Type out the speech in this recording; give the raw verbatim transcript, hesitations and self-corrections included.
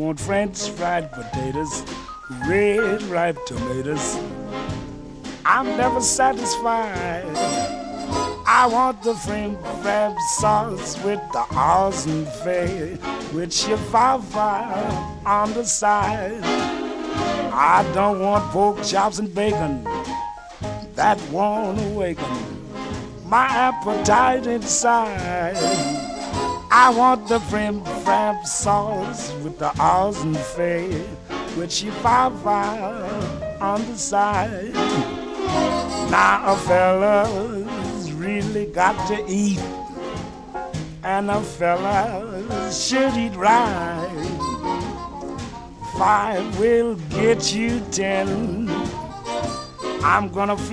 want French fried potatoes, red ripe tomatoes. I'm never satisfied. I want the shrimp crab sauce with the awesome fay, with chihuahua on the side. I don't want pork chops and bacon, that won't awaken my appetite inside. I want the shrimp crab sauce with the awesome fay, with chihuahua on the side. Now a fella's really got to eat, and a fella should eat right. Five will get you ten. I'm gonna